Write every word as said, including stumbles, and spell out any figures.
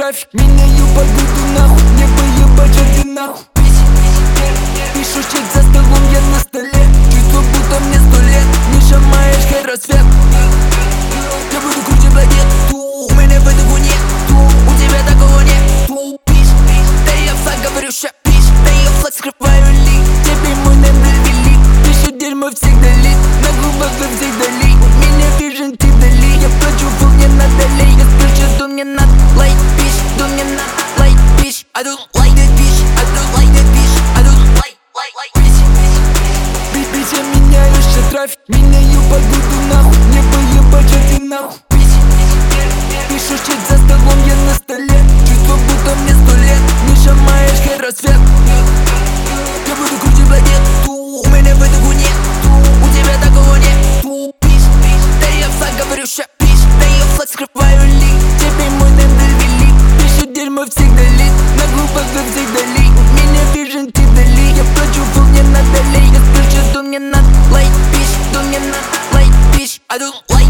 трафик. Меняю погоду нахуй, небо ебать жарди нахуй. Пишу чек за столом, я на столе. Чувство, будто мне сто лет. Не шамаешь, хай рассвет. Я буду круче планету. У меня в этой нету. У тебя такого нету. Пиш, да я в флаг говорю ща. Пиш, да я флаг скрываю лик. Тебе мой номер велик. Пишу дерьмо всегда лит. На губах вы всегда лик. У меня вижен ты вдали. Я плачу, фу, мне надо лей. Я спрячу, что мне надо. Лайк, пиш, что мне надо. Лайк, пиш, I don't like that bitch. I don't like that bitch. I don't like, like, like, bitch. Bitch, я меняю ща трафик. Меняю погоду нахуй. Небо ебать жарди нахуй. Пишу чек за столом, я на столе. Чувство, будто мне сто лет. Не шамаешь, хай рассвет. Я буду круче планету. У меня в этой нету. У тебя такого нету. Пиш, да я в флаг говорю ща. Пиш, да я флаг скрываю лик. Тебе мой номер велик. Пишу дерьмо всегда лит. На губах вы всегда лик. У меня вижен ты вдали. Я плачу, фу, мне надо лей. Я спрячу, что мне надо. Лайк, пиш, что мне надо. Лайк, пиш, I don't like.